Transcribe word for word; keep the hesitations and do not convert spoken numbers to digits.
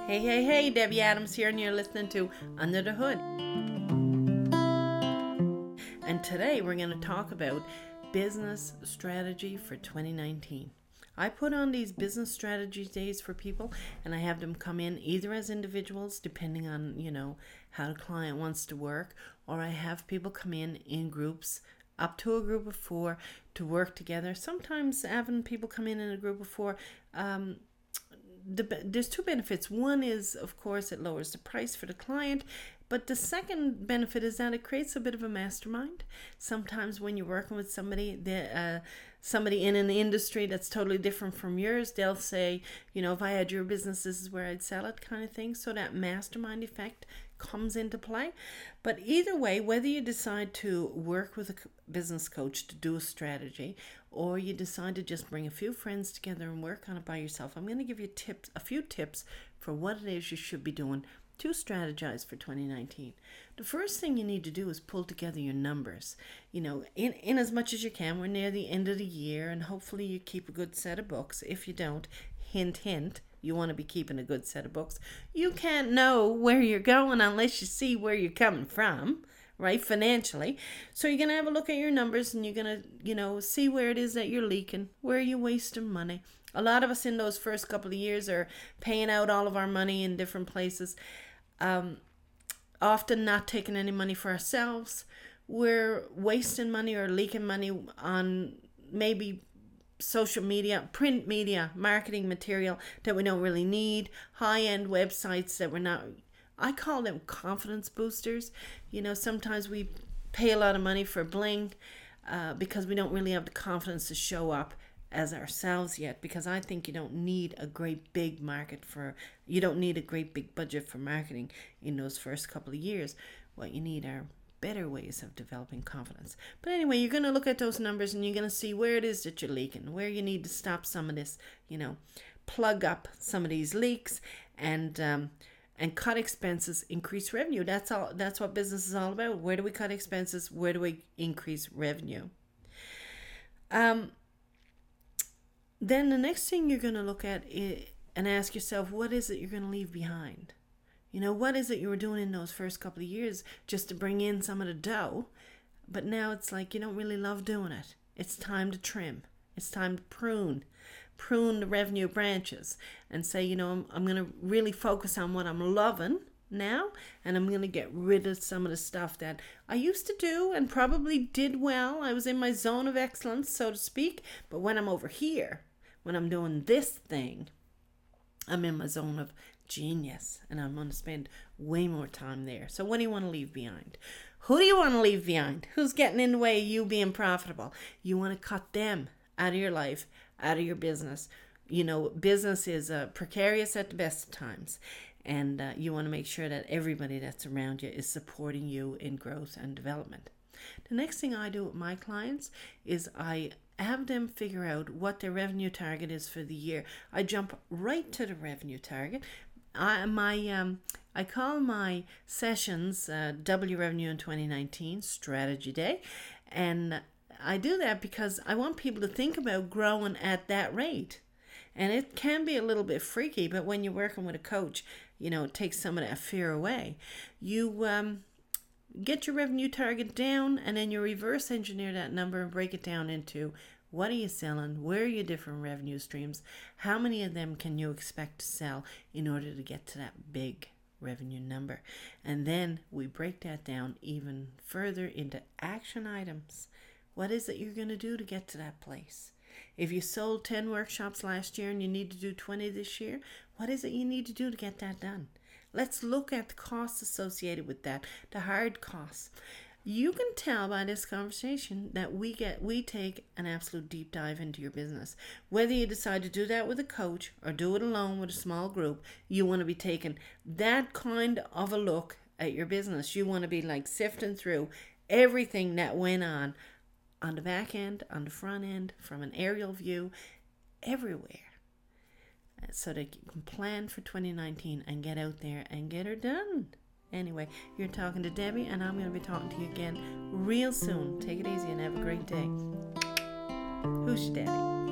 Hey, hey, hey, Debbie Adams here, and you're listening to Under the Hood. And today we're going to talk about business strategy for twenty nineteen. I put on these business strategy days for people, and I have them come in either as individuals, depending on, you know, how the client wants to work, or I have people come in in groups, up to a group of four, to work together. Sometimes having people come in in a group of four, um, The, there's two benefits. One is, of course, it lowers the price for the client, but the second benefit is that it creates a bit of a mastermind. Sometimes when you're working with somebody, the, uh, somebody in an industry that's totally different from yours, they'll say, you know, if I had your business, this is where I'd sell it, kind of thing. So that mastermind effect comes into play. But either way, whether you decide to work with a business coach to do a strategy, or you decide to just bring a few friends together and work on it by yourself, I'm going to give you tips, a few tips for what it is you should be doing to strategize for twenty nineteen. The first thing you need to do is pull together your numbers. You know, in, in as much as you can. We're near the end of the year, and hopefully you keep a good set of books. If you don't, hint, hint, you want to be keeping a good set of books. You can't know where you're going unless you see where you're coming from, right, financially. So you're going to have a look at your numbers, and you're going to, you know, see where it is that you're leaking, where you're wasting money. A lot of us in those first couple of years are paying out all of our money in different places, um, often not taking any money for ourselves. We're wasting money or leaking money on maybe social media, print media, marketing material that we don't really need, high-end websites that we're not, I call them confidence boosters. You know, sometimes we pay a lot of money for bling uh, because we don't really have the confidence to show up as ourselves yet, because I think you don't need a great big market for, you don't need a great big budget for marketing in those first couple of years. What you need are better ways of developing confidence. But anyway, you're going to look at those numbers, and you're going to see where it is that you're leaking, where you need to stop some of this, you know, plug up some of these leaks, and um, and cut expenses, increase revenue. That's all. That's what business is all about. Where do we cut expenses? Where do we increase revenue? Um. Then the next thing you're going to look at is, and ask yourself, what is it you're going to leave behind? You know, what is it you were doing in those first couple of years just to bring in some of the dough? But now it's like you don't really love doing it. It's time to trim. It's time to prune. Prune the revenue branches and say, you know, I'm, I'm going to really focus on what I'm loving now, and I'm going to get rid of some of the stuff that I used to do and probably did well. I was in my zone of excellence, so to speak. But when I'm over here, when I'm doing this thing, I'm in my zone of genius, and I'm going to spend way more time there. So what do you want to leave behind? Who do you want to leave behind? Who's getting in the way of you being profitable? You want to cut them out of your life, out of your business. You know, business is uh, precarious at the best of times, and uh, you want to make sure that everybody that's around you is supporting you in growth and development. The next thing I do with my clients is I have them figure out what their revenue target is for the year. I jump right to the revenue target. I my um I call my sessions uh, W Revenue in twenty nineteen Strategy Day, and I do that because I want people to think about growing at that rate. And it can be a little bit freaky, but when you're working with a coach, you know, it takes some of that fear away. You um get your revenue target down, and then you reverse engineer that number and break it down into what are you selling, where are your different revenue streams, how many of them can you expect to sell in order to get to that big revenue number. And then we break that down even further into action items. What is it you're going to do to get to that place? If you sold ten workshops last year and you need to do twenty this year, what is it you need to do to get that done? Let's look at the costs associated with that, the hard costs. You can tell by this conversation that we get we take an absolute deep dive into your business. Whether you decide to do that with a coach or do it alone with a small group, you want to be taking that kind of a look at your business. You want to be like sifting through everything that went on on the back end, on the front end, from an aerial view, everywhere, so that you can plan for twenty nineteen and get out there and get her done. Anyway, you're talking to Debbie, and I'm going to be talking to you again real soon. Take it easy and have a great day. Who's your daddy?